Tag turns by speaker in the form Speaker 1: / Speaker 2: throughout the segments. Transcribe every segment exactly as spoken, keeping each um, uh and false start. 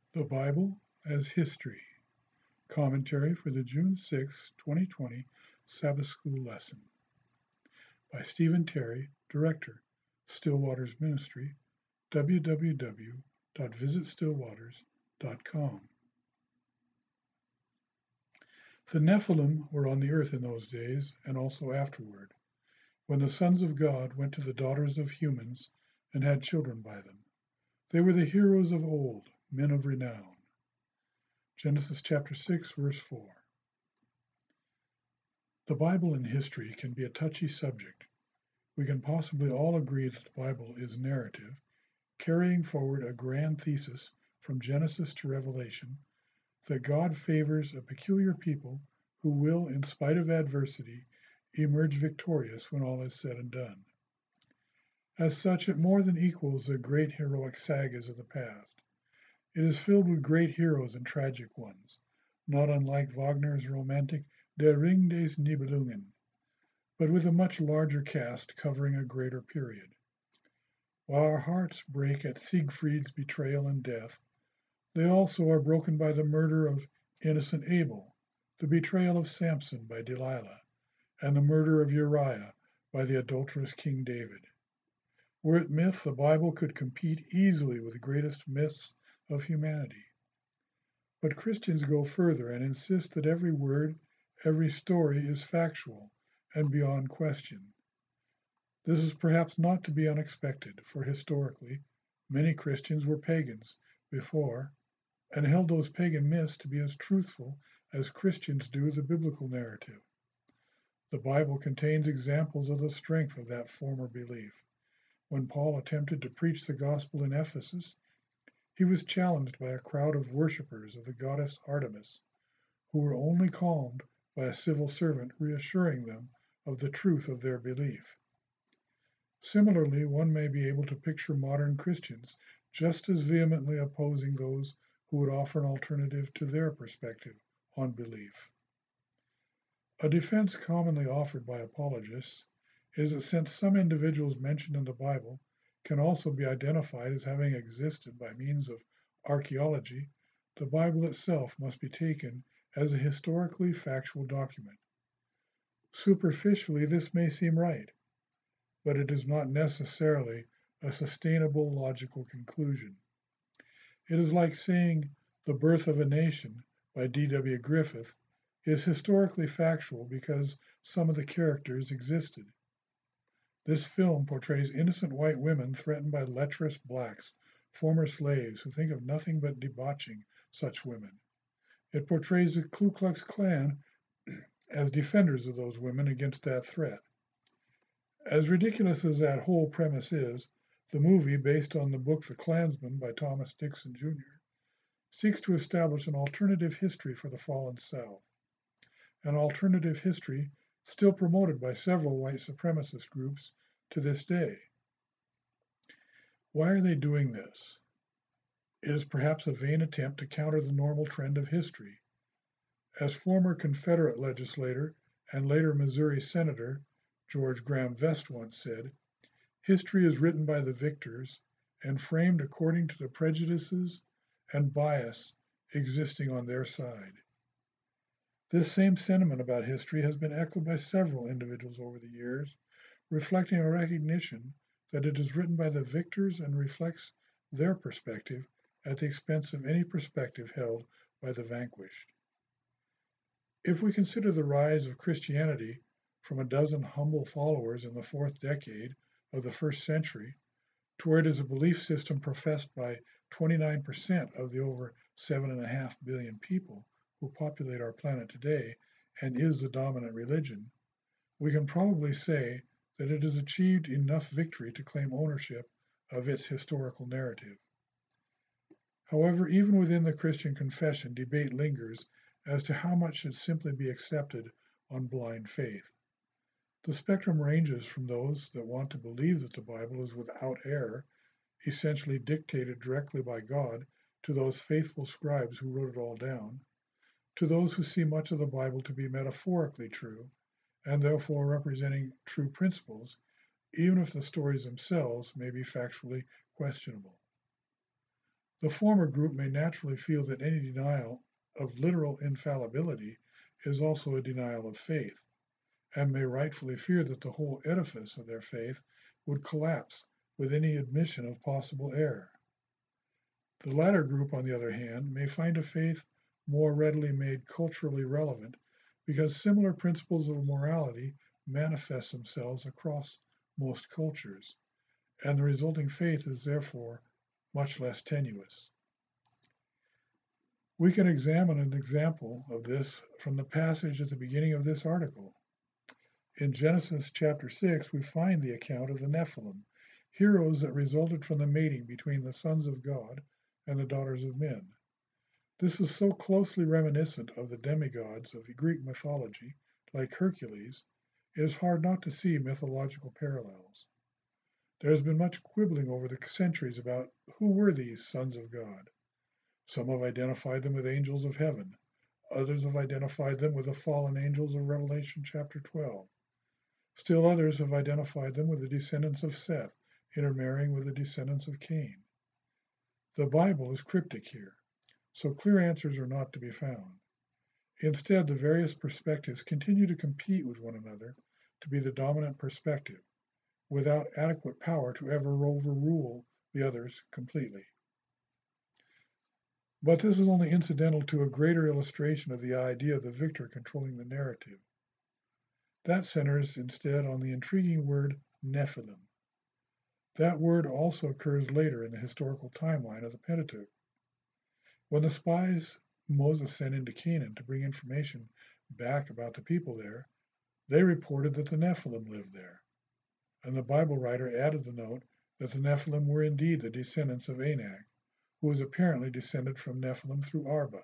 Speaker 1: The Bible as History. Commentary for the June sixth, twenty twenty Sabbath School Lesson by Stephen Terry, Director, Stillwaters Ministry, w w w dot visit stillwaters dot com. The Nephilim were on the earth in those days, and also afterward, when the sons of God went to the daughters of humans and had children by them. They were the heroes of old, men of renown. Genesis chapter six, verse four. The Bible and history can be a touchy subject. We can possibly all agree that the Bible is narrative, carrying forward a grand thesis from Genesis to Revelation, that God favors a peculiar people who will, in spite of adversity, emerge victorious when all is said and done. As such, it more than equals the great heroic sagas of the past. It is filled with great heroes and tragic ones, not unlike Wagner's romantic Der Ring des Nibelungen, but with a much larger cast covering a greater period. While our hearts break at Siegfried's betrayal and death, they also are broken by the murder of innocent Abel, the betrayal of Samson by Delilah, and the murder of Uriah by the adulterous King David. Were it myth, the Bible could compete easily with the greatest myths of humanity. But Christians go further and insist that every word, every story is factual and beyond question. This is perhaps not to be unexpected, for historically, many Christians were pagans before and held those pagan myths to be as truthful as Christians do the biblical narrative. The Bible contains examples of the strength of that former belief. When Paul attempted to preach the gospel in Ephesus, he was challenged by a crowd of worshippers of the goddess Artemis, who were only calmed by a civil servant reassuring them of the truth of their belief. Similarly, one may be able to picture modern Christians just as vehemently opposing those who would offer an alternative to their perspective on belief. A defense commonly offered by apologists is that since some individuals mentioned in the Bible can also be identified as having existed by means of archaeology, the Bible itself must be taken as a historically factual document. Superficially, this may seem right, but it is not necessarily a sustainable logical conclusion. It is like saying The Birth of a Nation by D W Griffith is historically factual because some of the characters existed. This film portrays innocent white women threatened by lecherous blacks, former slaves who think of nothing but debauching such women. It portrays the Ku Klux Klan as defenders of those women against that threat. As ridiculous as that whole premise is, the movie, based on the book The Klansman by Thomas Dixon Junior, seeks to establish an alternative history for the fallen South, an alternative history still promoted by several white supremacist groups to this day. Why are they doing this? It is perhaps a vain attempt to counter the normal trend of history. As former Confederate legislator and later Missouri Senator George Graham Vest once said, history is written by the victors and framed according to the prejudices and bias existing on their side. This same sentiment about history has been echoed by several individuals over the years, reflecting a recognition that it is written by the victors and reflects their perspective at the expense of any perspective held by the vanquished. If we consider the rise of Christianity from a dozen humble followers in the fourth decade of the first century to where it is a belief system professed by twenty-nine percent of the over seven and a half billion people who populate our planet today and is the dominant religion, we can probably say that it has achieved enough victory to claim ownership of its historical narrative. However, even within the Christian confession, debate lingers as to how much should simply be accepted on blind faith. The spectrum ranges from those that want to believe that the Bible is without error, essentially dictated directly by God, to those faithful scribes who wrote it all down, to those who see much of the Bible to be metaphorically true, and therefore representing true principles, even if the stories themselves may be factually questionable. The former group may naturally feel that any denial of literal infallibility is also a denial of faith, and may rightfully fear that the whole edifice of their faith would collapse with any admission of possible error. The latter group, on the other hand, may find a faith more readily made culturally relevant because similar principles of morality manifest themselves across most cultures, and the resulting faith is therefore much less tenuous. We can examine an example of this from the passage at the beginning of this article. In Genesis chapter six, we find the account of the Nephilim, heroes that resulted from the mating between the sons of God and the daughters of men. This is so closely reminiscent of the demigods of Greek mythology, like Hercules, it is hard not to see mythological parallels. There has been much quibbling over the centuries about who were these sons of God. Some have identified them with angels of heaven. Others have identified them with the fallen angels of Revelation chapter twelve. Still others have identified them with the descendants of Seth, intermarrying with the descendants of Cain. The Bible is cryptic here, so clear answers are not to be found. Instead, the various perspectives continue to compete with one another to be the dominant perspective, without adequate power to ever overrule the others completely. But this is only incidental to a greater illustration of the idea of the victor controlling the narrative. That centers instead on the intriguing word Nephilim. That word also occurs later in the historical timeline of the Pentateuch. When the spies Moses sent into Canaan to bring information back about the people there, they reported that the Nephilim lived there. And the Bible writer added the note that the Nephilim were indeed the descendants of Anak, who was apparently descended from Nephilim through Arba.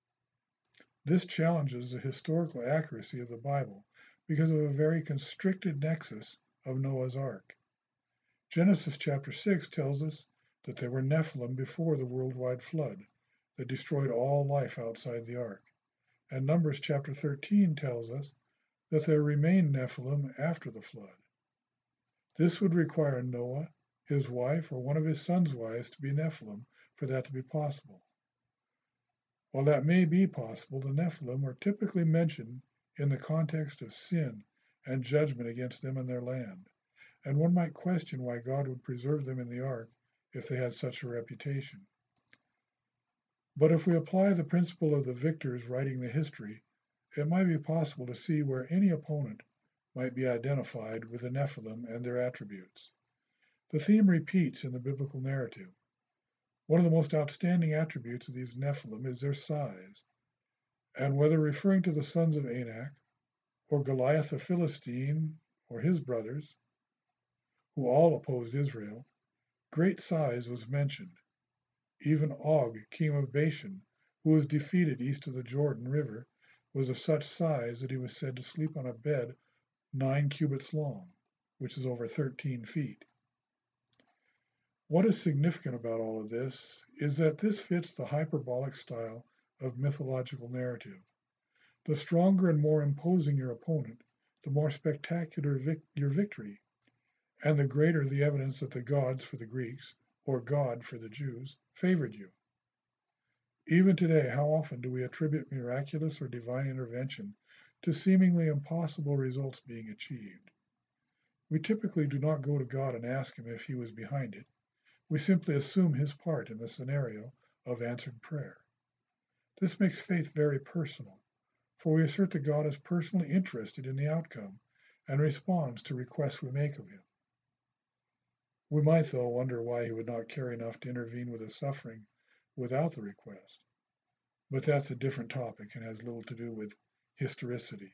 Speaker 1: This challenges the historical accuracy of the Bible because of a very constricted nexus of Noah's Ark. Genesis chapter six tells us that there were Nephilim before the worldwide flood that destroyed all life outside the ark. And Numbers chapter thirteen tells us that there remained Nephilim after the flood. This would require Noah, his wife, or one of his sons' wives to be Nephilim for that to be possible. While that may be possible, the Nephilim are typically mentioned in the context of sin and judgment against them and their land, and one might question why God would preserve them in the ark if they had such a reputation. But if we apply the principle of the victors writing the history, it might be possible to see where any opponent might be identified with the Nephilim and their attributes. The theme repeats in the biblical narrative. One of the most outstanding attributes of these Nephilim is their size, and whether referring to the sons of Anak, or Goliath the Philistine, or his brothers, who all opposed Israel, great size was mentioned. Even Og, king of Bashan, who was defeated east of the Jordan River, was of such size that he was said to sleep on a bed nine cubits long, which is over thirteen feet. What is significant about all of this is that this fits the hyperbolic style of mythological narrative. The stronger and more imposing your opponent, the more spectacular vic- your victory, and the greater the evidence that the gods for the Greeks, or God for the Jews, favored you. Even today, how often do we attribute miraculous or divine intervention to seemingly impossible results being achieved? We typically do not go to God and ask him if he was behind it. We simply assume his part in the scenario of answered prayer. This makes faith very personal, for we assert that God is personally interested in the outcome and responds to requests we make of him. We might, though, wonder why he would not care enough to intervene with the suffering without the request. But that's a different topic and has little to do with historicity.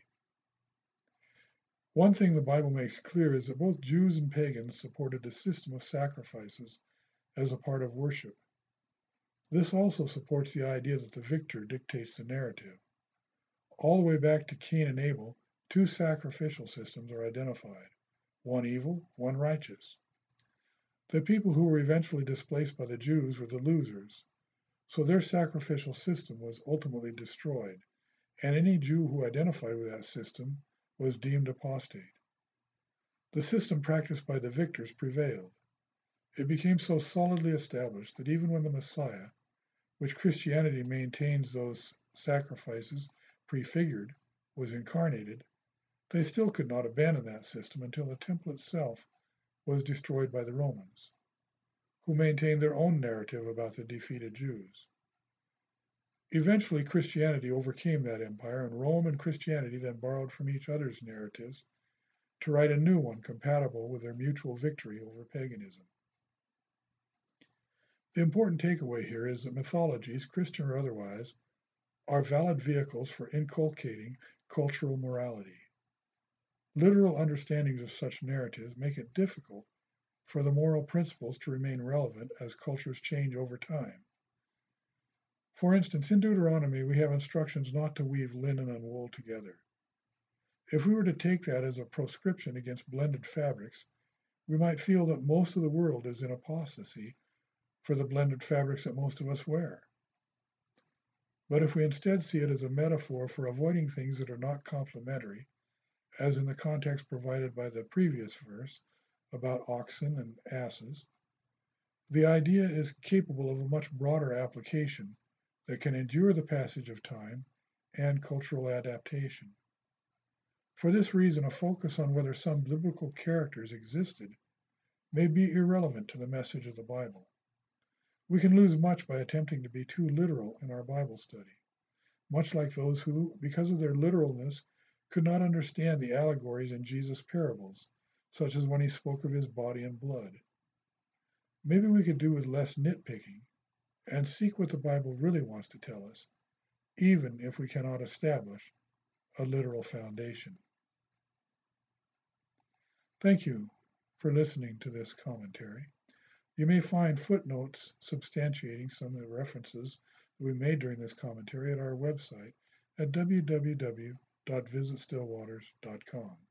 Speaker 1: One thing the Bible makes clear is that both Jews and pagans supported a system of sacrifices as a part of worship. This also supports the idea that the victor dictates the narrative. All the way back to Cain and Abel, two sacrificial systems are identified, one evil, one righteous. The people who were eventually displaced by the Jews were the losers, so their sacrificial system was ultimately destroyed, and any Jew who identified with that system was deemed apostate. The system practiced by the victors prevailed. It became so solidly established that even when the Messiah, which Christianity maintains those sacrifices prefigured, was incarnated, they still could not abandon that system until the temple itself was destroyed by the Romans, who maintained their own narrative about the defeated Jews. Eventually, Christianity overcame that empire, and Rome and Christianity then borrowed from each other's narratives to write a new one compatible with their mutual victory over paganism. The important takeaway here is that mythologies, Christian or otherwise, are valid vehicles for inculcating cultural morality. Literal understandings of such narratives make it difficult for the moral principles to remain relevant as cultures change over time. For instance, in Deuteronomy, we have instructions not to weave linen and wool together. If we were to take that as a proscription against blended fabrics, we might feel that most of the world is in apostasy for the blended fabrics that most of us wear. But if we instead see it as a metaphor for avoiding things that are not complementary, as in the context provided by the previous verse about oxen and asses, the idea is capable of a much broader application that can endure the passage of time and cultural adaptation. For this reason, a focus on whether some biblical characters existed may be irrelevant to the message of the Bible. We can lose much by attempting to be too literal in our Bible study, much like those who, because of their literalness, could not understand the allegories in Jesus' parables, such as when he spoke of his body and blood. Maybe we could do with less nitpicking and seek what the Bible really wants to tell us, even if we cannot establish a literal foundation. Thank you for listening to this commentary. You may find footnotes substantiating some of the references that we made during this commentary at our website at w w w dot visit still waters dot com.